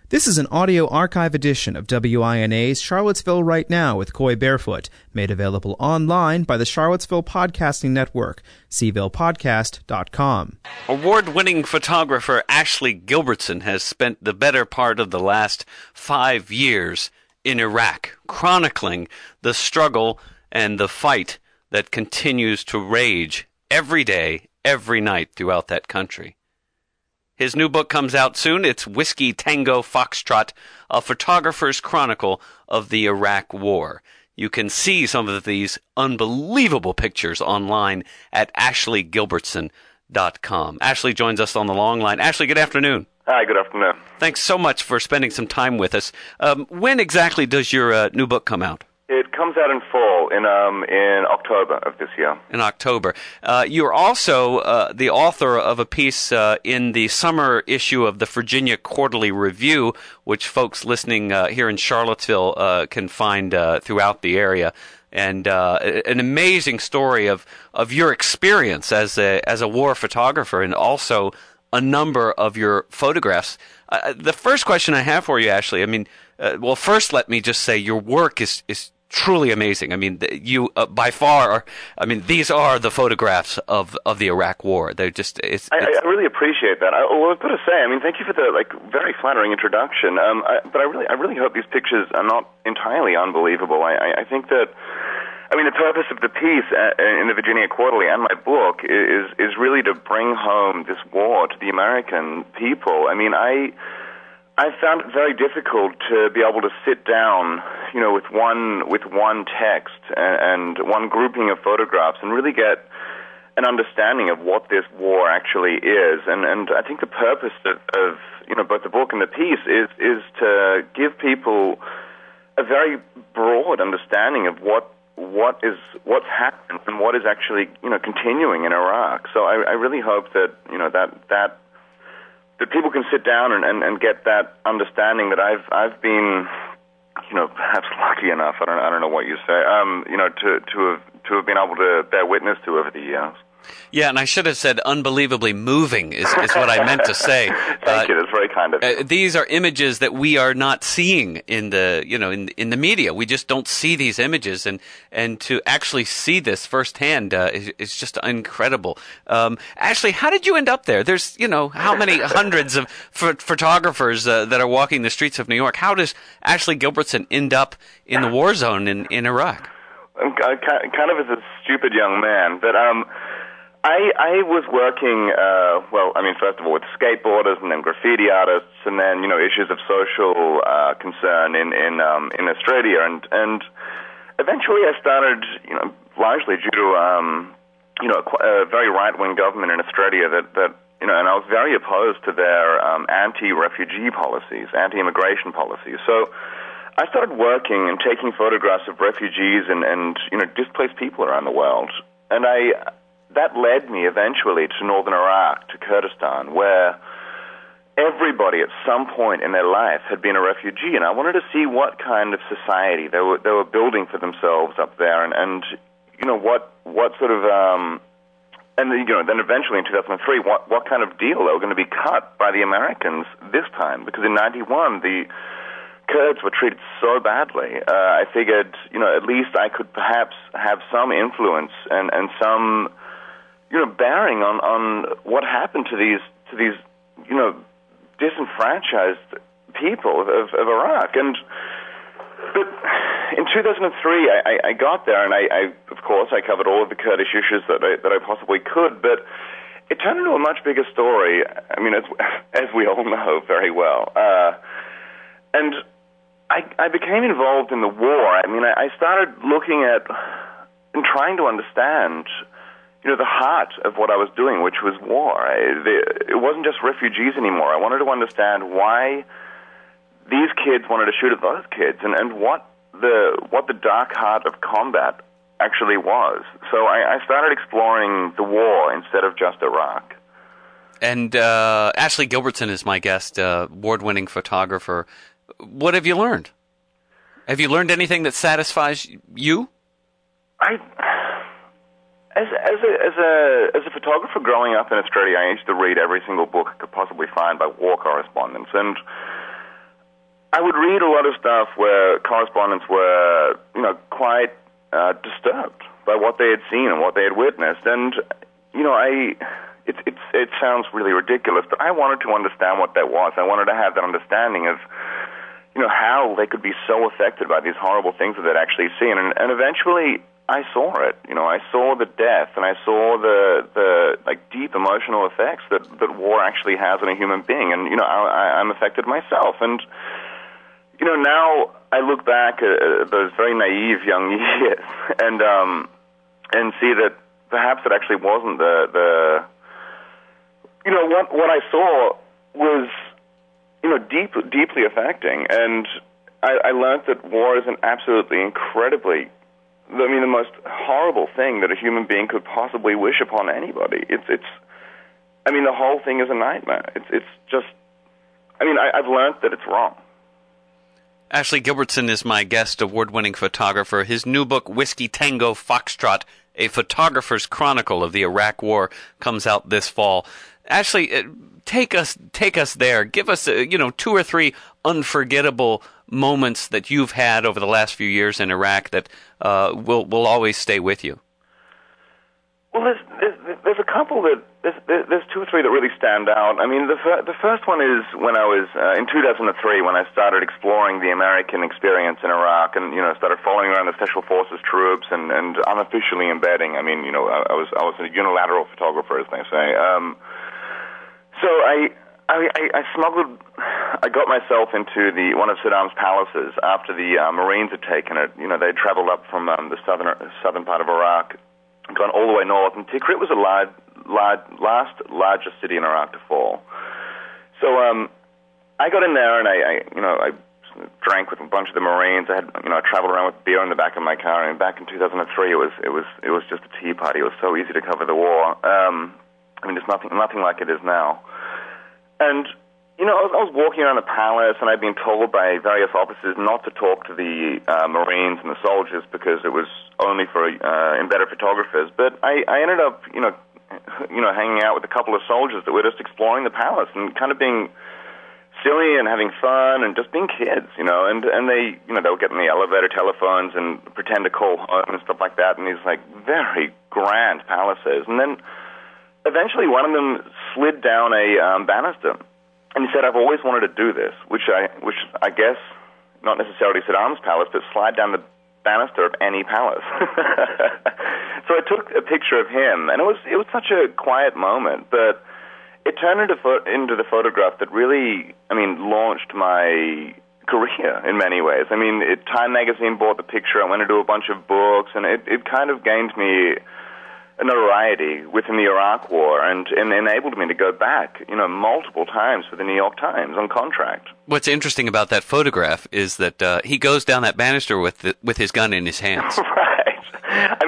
This is an audio archive edition of WINA's Charlottesville Right Now with Coy Barefoot, made available online by the Charlottesville Podcasting Network, cvillePodcast.com. Award-winning photographer Ashley Gilbertson has spent the better part of the last 5 years in Iraq, chronicling the struggle and the fight that continues to rage every day, every night throughout that country. His new book comes out soon. It's Whiskey Tango Foxtrot, a photographer's chronicle of the Iraq War. You can see some of these unbelievable pictures online at ashleygilbertson.com. Ashley joins us on the long line. Ashley, good afternoon. Hi, good afternoon. Thanks so much for spending some time with us. When exactly does your new book come out? It comes out in fall, in October of this year. In October. You're also the author of a piece in the summer issue of the Virginia Quarterly Review, which folks listening here in Charlottesville can find throughout the area. And an amazing story of your experience as a war photographer, and also a number of your photographs. The first question I have for you, Ashley, well, first let me just say your work is truly amazing. You by far these are the photographs of the Iraq War. They're just I really appreciate that. I've got to say, thank you for the very flattering introduction. But I really hope these pictures are not entirely unbelievable. I think that the purpose of the piece in the Virginia Quarterly and my book is really to bring home this war to the American people. I found it very difficult to be able to sit down, with one text and one grouping of photographs and really get an understanding of what this war actually is. And I think the purpose of both the book and the piece is to give people a very broad understanding of what's happened and what is actually continuing in Iraq. So I really hope that that people can sit down and get that understanding that I've been, perhaps lucky enough, I don't know what you say, to have been able to bear witness to over the years. Yeah, and I should have said unbelievably moving is what I meant to say. Thank you. That's very kind of you. These are images that we are not seeing in the in the media. We just don't see these images, and to actually see this firsthand is just incredible. Ashley, how did you end up there? There's how many hundreds of photographers that are walking the streets of New York. How does Ashley Gilbertson end up in the war zone in Iraq? Kind of as a stupid young man, but I was working, first of all, with skateboarders and then graffiti artists, and then, issues of social concern in Australia. And eventually I started, largely due to, a very right-wing government in Australia that and I was very opposed to their anti-refugee policies, anti-immigration policies. So I started working and taking photographs of refugees and displaced people around the world. And that led me eventually to northern Iraq, to Kurdistan, where everybody at some point in their life had been a refugee, and I wanted to see what kind of society they were building for themselves up there, and what sort of then eventually in 2003 what kind of deal they were going to be cut by the Americans this time, because in 91 the Kurds were treated so badly. I figured at least I could perhaps have some influence and some bearing on what happened to these disenfranchised people of Iraq. But in 2003, I got there, and I of course I covered all of the Kurdish issues that I possibly could. But it turned into a much bigger story. As we all know very well, and I became involved in the war. I started looking at and trying to understand the heart of what I was doing, which was war. It wasn't just refugees anymore. I wanted to understand why these kids wanted to shoot at those kids, and what the dark heart of combat actually was. So I started exploring the war instead of just Iraq. And Ashley Gilbertson is my guest, award-winning photographer. What have you learned? Have you learned anything that satisfies you? As a photographer growing up in Australia, I used to read every single book I could possibly find by war correspondents, and I would read a lot of stuff where correspondents were, quite disturbed by what they had seen and what they had witnessed. And, it sounds really ridiculous, but I wanted to understand what that was. I wanted to have that understanding of, how they could be so affected by these horrible things that they'd actually seen. And eventually I saw it. I saw the death, and I saw the deep emotional effects that war actually has on a human being. And, I'm affected myself. And, now I look back at those very naive young years and see that perhaps it actually wasn't what I saw was, deeply affecting. And I learned that war is an absolutely incredibly, the most horrible thing that a human being could possibly wish upon anybody. The whole thing is a nightmare. It's just, I've learned that it's wrong. Ashley Gilbertson is my guest, award-winning photographer. His new book, Whiskey Tango Foxtrot, A Photographer's Chronicle of the Iraq War, comes out this fall. Ashley, take us there. Give us, 2 or 3 unforgettable moments that you've had over the last few years in Iraq that will always stay with you. Well, there's a couple that there's 2 or 3 that really stand out. The first one is when I was in 2003 when I started exploring the American experience in Iraq and started following around the Special Forces troops and unofficially embedding. I was a unilateral photographer, as they say. So I smuggled. I got myself into one of Saddam's palaces after the Marines had taken it. They traveled up from the southern part of Iraq, gone all the way north, and Tikrit was the largest city in Iraq to fall. So I got in there and I drank with a bunch of the Marines. I traveled around with beer in the back of my car. And back in 2003, it was just a tea party. It was so easy to cover the war. There's nothing like it is now. And I was walking around the palace, and I'd been told by various officers not to talk to the Marines and the soldiers because it was only for embedded photographers. But I ended up, hanging out with a couple of soldiers that were just exploring the palace and kind of being silly and having fun and just being kids, and they, they would get in the elevator telephones and pretend to call home and stuff like that in these very grand palaces. And then eventually one of them slid down a banister. And he said, "I've always wanted to do this," which I guess, not necessarily Saddam's palace, but slide down the banister of any palace. So I took a picture of him, and it was such a quiet moment, but it turned into the photograph that really, launched my career in many ways. Time magazine bought the picture. I went into a bunch of books, and it kind of gained me a notoriety within the Iraq War and enabled me to go back, multiple times for the New York Times on contract. What's interesting about that photograph is that he goes down that banister with his gun in his hands. Right.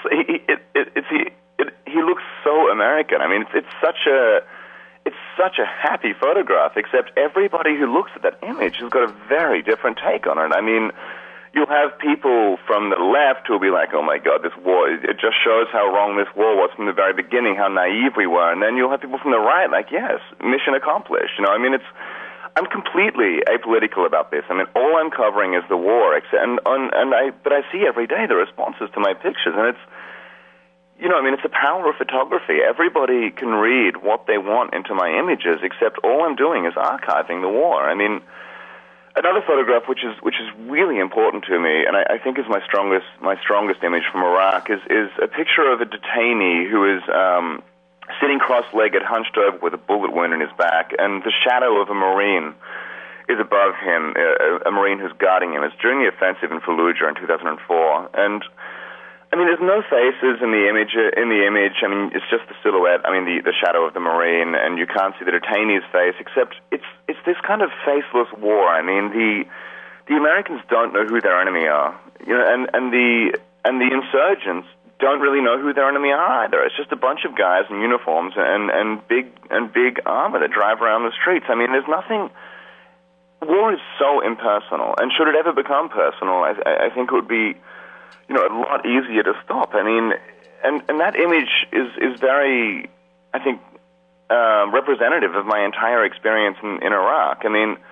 He looks so American. It's such a happy photograph, except everybody who looks at that image has got a very different take on it. You'll have people from the left who'll be like, "Oh my God, this war, it just shows how wrong this war was from the very beginning, how naive we were." And then you'll have people from the right like, "Yes, mission accomplished." I'm completely apolitical about this. All I'm covering is the war, but I see every day the responses to my pictures, and it's the power of photography. Everybody can read what they want into my images, except all I'm doing is archiving the war. Another photograph, which is really important to me, and I think is my strongest image from Iraq, is a picture of a detainee who is sitting cross-legged, hunched over with a bullet wound in his back, and the shadow of a Marine is above him, a Marine who's guarding him. It's during the offensive in Fallujah in 2004, and there's no faces in the image. It's just the silhouette. The shadow of the Marine, and you can't see the detainee's face. Except it's this kind of faceless war. The Americans don't know who their enemy are. And the insurgents don't really know who their enemy are either. It's just a bunch of guys in uniforms and big armor that drive around the streets. There's nothing. War is so impersonal, and should it ever become personal, I think it would be, a lot easier to stop. And that image is very, I think, representative of my entire experience in Iraq.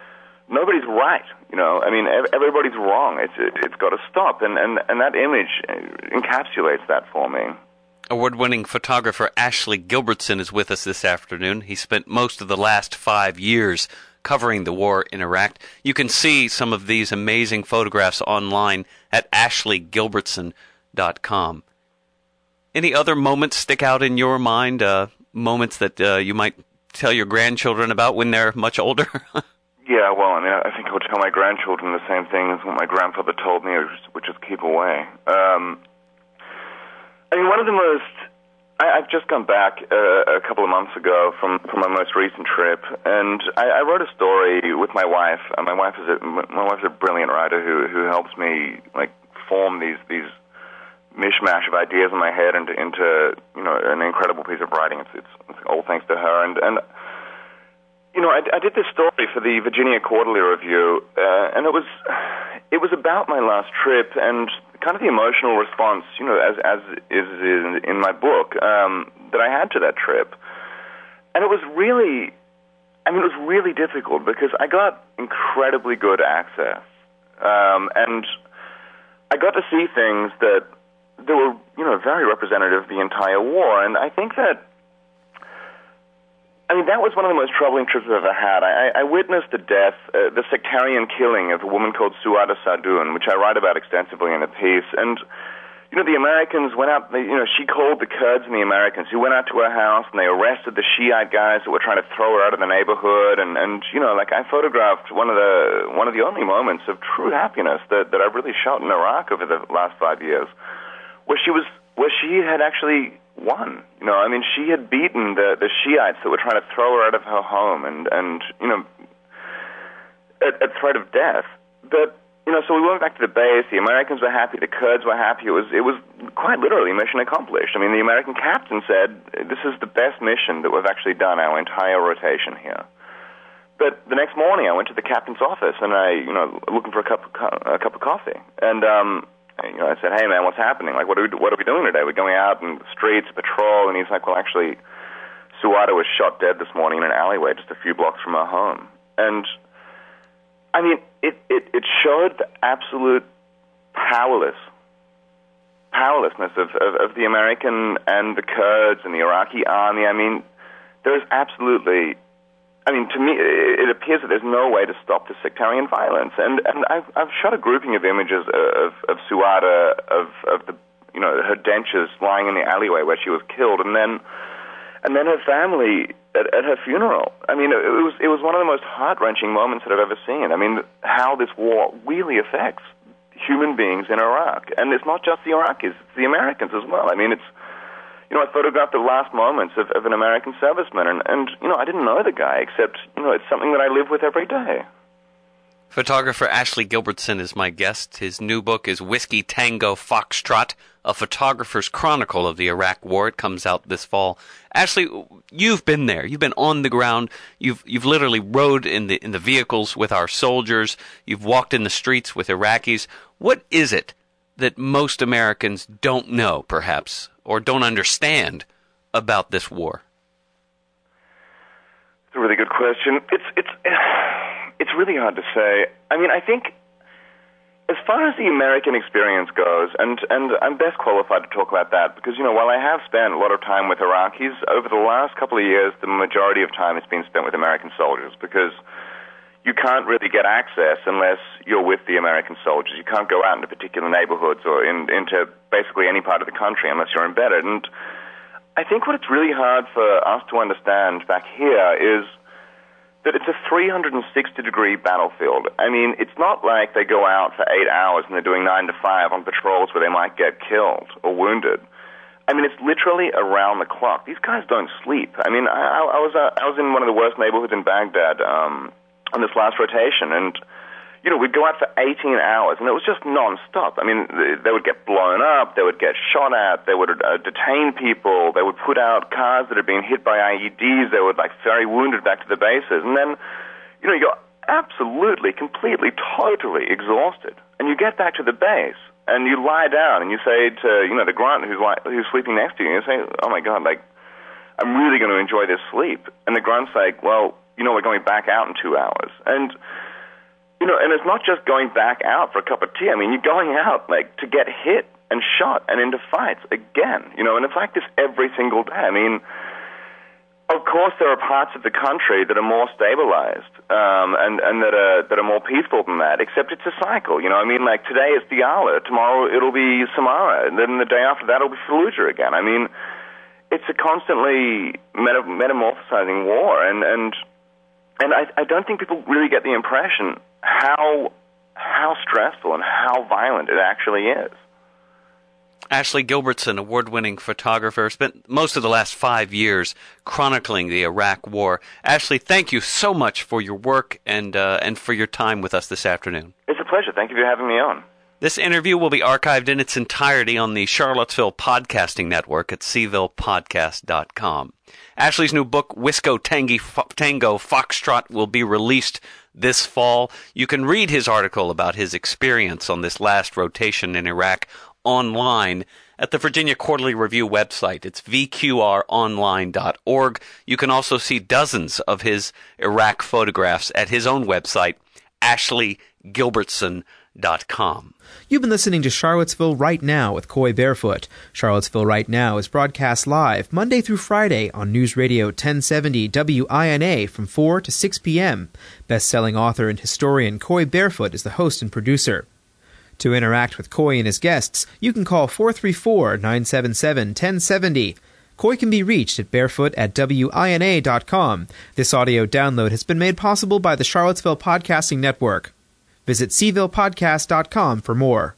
nobody's right. I mean, everybody's wrong. It's got to stop, and that image encapsulates that for me. Award-winning photographer Ashley Gilbertson is with us this afternoon. He spent most of the last 5 years covering the war in Iraq. You can see some of these amazing photographs online at ashleygilbertson.com. Any other moments stick out in your mind, moments that you might tell your grandchildren about when they're much older? Yeah, well, I mean, I think I would tell my grandchildren the same thing as what my grandfather told me, which is keep away. I mean, one of the most... I've just come back a couple of months ago from my most recent trip, and I wrote a story with my wife. My wife's a brilliant writer who helps me form these mishmash of ideas in my head into an incredible piece of writing. It's all thanks to her. And I did this story for the Virginia Quarterly Review, and it was about my last trip and kind of the emotional response, as is in my book, that I had to that trip. And it was really difficult because I got incredibly good access. And I got to see things that were, very representative of the entire war. And I think that was one of the most troubling trips I've ever had. I witnessed the death, the sectarian killing of a woman called Suada Sadoun, which I write about extensively in the piece. And, the Americans went out, she called the Kurds and the Americans who went out to her house and they arrested the Shiite guys that were trying to throw her out of the neighborhood. And I photographed one of the only moments of true happiness that I've really shot in Iraq over the last 5 years, where she had actually won. She had beaten the Shiites that were trying to throw her out of her home and at threat of death. But, so we went back to the base, the Americans were happy, the Kurds were happy, it was quite literally mission accomplished. The American captain said, this is the best mission that we've actually done our entire rotation here. But the next morning I went to the captain's office and looking for a cup of coffee. And, I said, hey, man, what's happening? What are we doing today? We're going out in the streets, patrol. And he's like, well, actually, Suada was shot dead this morning in an alleyway just a few blocks from her home. And, it showed the absolute powerlessness of the American and the Kurds and the Iraqi army. There's absolutely... to me, it appears that there's no way to stop the sectarian violence. And I've shot a grouping of images of Suada, of the, her dentures lying in the alleyway where she was killed, and then her family at her funeral. It was one of the most heart-wrenching moments that I've ever seen. How this war really affects human beings in Iraq. And it's not just the Iraqis, it's the Americans as well. I photographed the last moments of an American serviceman, and I didn't know the guy, except, it's something that I live with every day. Photographer Ashley Gilbertson is my guest. His new book is Whiskey Tango Foxtrot, A Photographer's Chronicle of the Iraq War. It comes out this fall. Ashley, you've been there. You've been on the ground. You've literally rode in the vehicles with our soldiers. You've walked in the streets with Iraqis. What is it that most Americans don't know, perhaps, or don't understand about this war? It's a really good question. It's really hard to say. I think as far as the American experience goes, and I'm best qualified to talk about that because, while I have spent a lot of time with Iraqis, over the last couple of years, the majority of time has been spent with American soldiers because you can't really get access unless you're with the American soldiers. You can't go out into particular neighborhoods or into basically any part of the country unless you're embedded. And I think what it's really hard for us to understand back here is that it's a 360-degree battlefield. It's not like they go out for 8 hours and they're doing 9 to 5 on patrols where they might get killed or wounded. It's literally around the clock. These guys don't sleep. I was in one of the worst neighborhoods in Baghdad on this last rotation, and we'd go out for 18 hours, and it was just non-stop. They would get blown up, they would get shot at, they would detain people, they would put out cars that had been hit by IEDs, they would ferry wounded back to the bases, and then, you're absolutely, completely, totally exhausted, and you get back to the base, and you lie down, and you say to, the grunt who's sleeping next to you, you say, oh my God, I'm really going to enjoy this sleep, and the grunt's like, well, we're going back out in 2 hours, and and it's not just going back out for a cup of tea. I mean, you're going out, like, to get hit and shot and into fights again, and it's like this every single day. I mean, of course there are parts of the country that are more stabilized, and that are more peaceful than that, except it's a cycle, I mean, like, today it's Diyala, tomorrow it'll be Samara, and then the day after that it'll be Fallujah again. I mean, it's a constantly metamorphosizing war, and I don't think people really get the impression how stressful and how violent it actually is. Ashley Gilbertson, award-winning photographer, spent most of the last 5 years chronicling the Iraq War. Ashley, thank you so much for your work and for your time with us this afternoon. It's a pleasure. Thank you for having me on. This interview will be archived in its entirety on the Charlottesville Podcasting Network at cvillepodcast.com. Ashley's new book, Wisco Tango Foxtrot, will be released this fall. You can read his article about his experience on this last rotation in Iraq online at the Virginia Quarterly Review website. It's vqronline.org. You can also see dozens of his Iraq photographs at his own website, ashleygilbertson.com. You've been listening to Charlottesville Right Now with Coy Barefoot. Charlottesville Right Now is broadcast live Monday through Friday on News Radio 1070 WINA from 4 to 6 p.m. Best-selling author and historian Coy Barefoot is the host and producer. To interact with Coy and his guests, you can call 434-977-1070. Coy can be reached at barefoot@wina.com. This audio download has been made possible by the Charlottesville Podcasting Network. Visit cvillepodcast.com for more.